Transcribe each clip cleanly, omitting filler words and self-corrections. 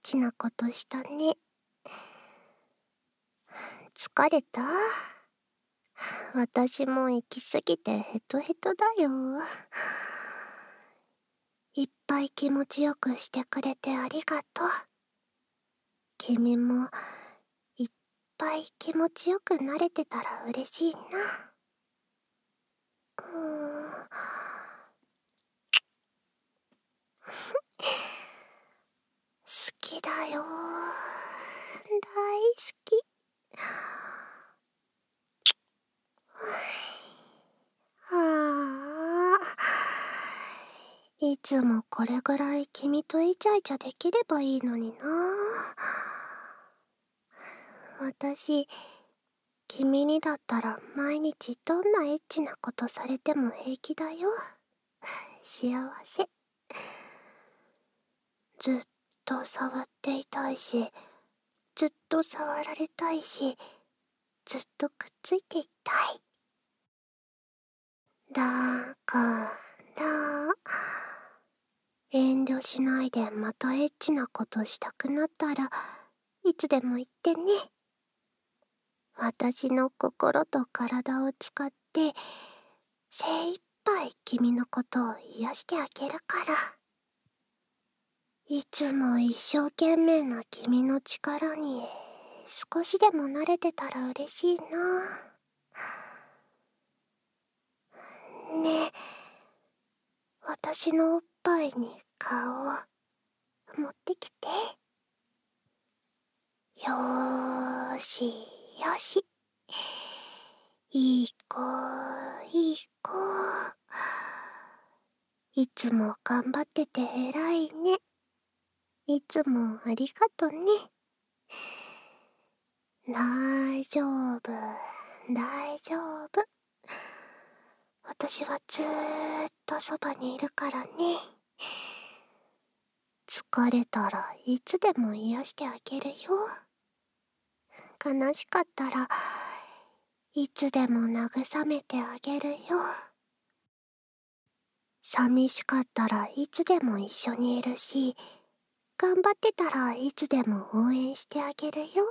チなことしたね。疲れた？私も行き過ぎてヘトヘトだよ。いっぱい気持ちよくしてくれてありがとう。君もいっぱい気持ちよくなれてたら嬉しいな。好きだよ。大好き。はあ、いつもこれぐらい君とイチャイチャできればいいのにな。私、君にだったら毎日どんなエッチなことされても平気だよ。幸せ。ずっと触っていたいし、ずっと触られたいし、ずっとくっついていたい。だから遠慮しないで、またエッチなことしたくなったらいつでも言ってね。私の心と体を使って精一杯君のことを癒してあげるから。いつも一生懸命な君の力に少しでも慣れてたら嬉しいな。ねえ、私のおっぱいに顔を持ってきて。よーしよし。いい子、いい子。いつも頑張ってて偉いね。いつもありがとね。大丈夫、大丈夫。私はずーっとそばにいるからね。疲れたらいつでも癒してあげるよ。悲しかったらいつでも慰めてあげるよ。寂しかったらいつでも一緒にいるし、頑張ってたらいつでも応援してあげるよ。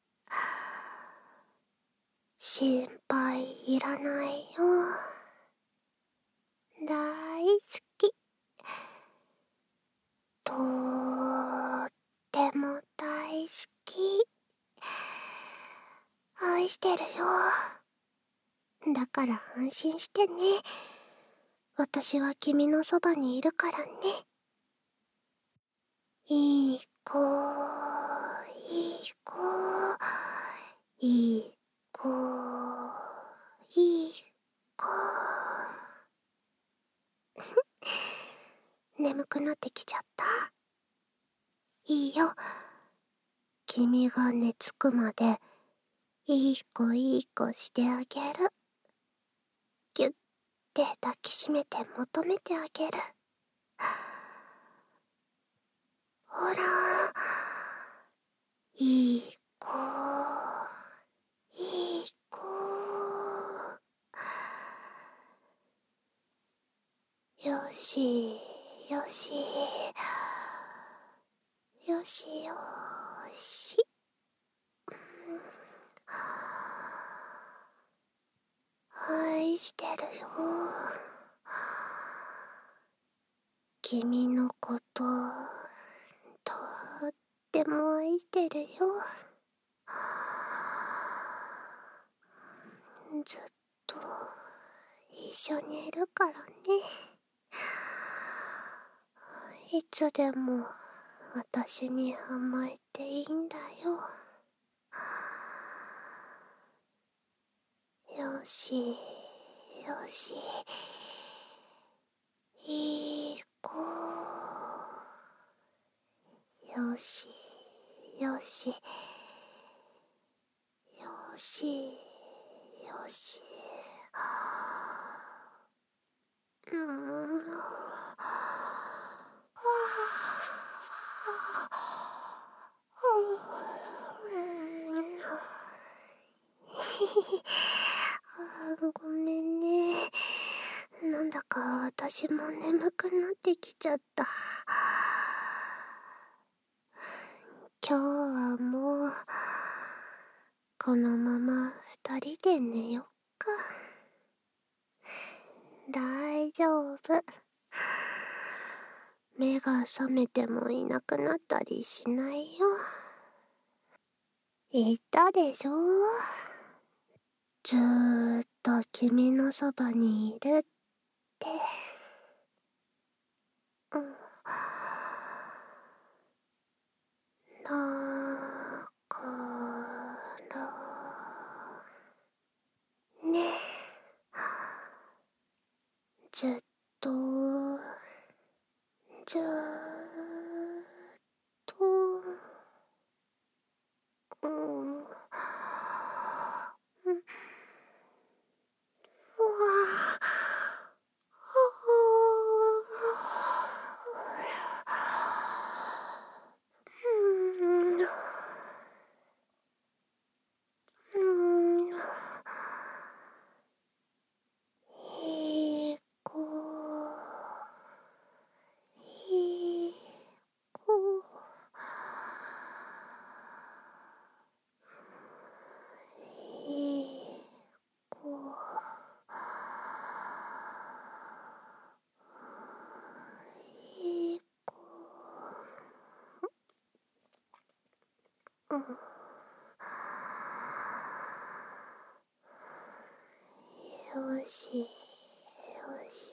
心配いらないよ。大好き。とっても大好き。愛してるよ。だから安心してね。私は君のそばにいるからね。いい子、いい子、いい子、いい子。眠くなってきちゃった？いいよ。君が寝つくまでいい子いい子してあげる。ぎゅって抱きしめて求めてあげる。ほら、いい子、いい子。よしよしよしよし。愛してるよ。君のこと、とっても愛してるよ。ずっと一緒にいるからね。いつでも私に甘えていいんだよ。よしよし。いい子。よしよしよしよし。ごめんね。なんだか私も眠くなってきちゃった。 今日はもうこのまま二人で寝よっか。大丈夫。目が覚めてもいなくなったりしないよ。言ったでしょ。ずーっと君のそばにいるって。うん。だからね。ずっとずーっとうん。うわうんうんいい子いい子いい子いい子うんよしよし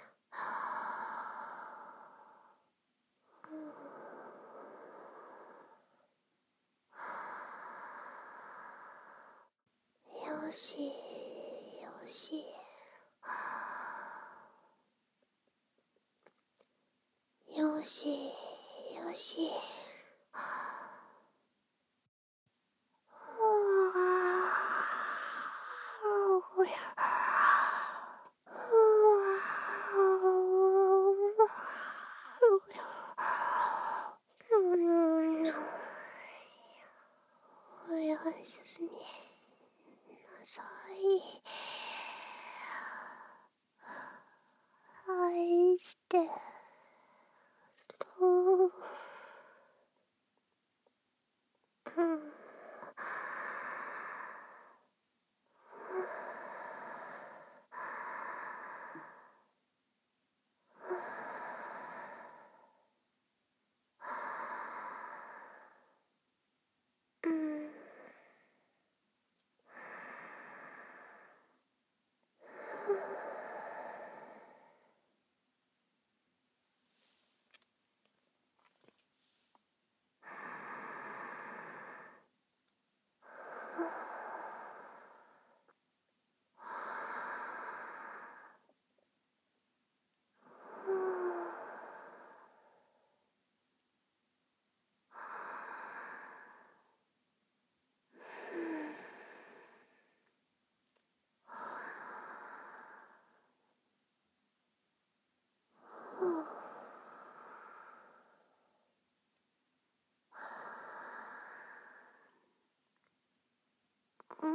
よしよしよしよしおやおやすみなさい。愛してる。うん。うん。うん。